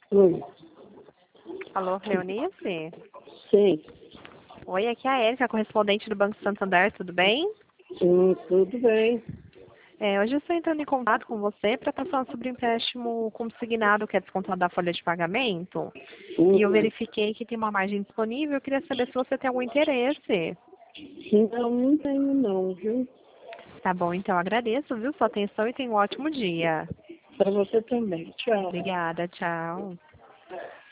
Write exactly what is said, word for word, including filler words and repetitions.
Oi. Alô, Cleonice? Sim. Oi, aqui é a Érica, correspondente do Banco Santander, tudo bem? Hum, tudo bem. É, hoje eu estou entrando em contato com você para estar falando sobre o empréstimo consignado que é descontado da folha de pagamento. E eu Hum, verifiquei que tem uma margem disponível. Eu queria saber se você tem algum interesse. não, não tenho não, viu? Tá bom, então agradeço, viu, sua atenção e tenha um ótimo dia. Para você também. Tchau. Obrigada, tchau.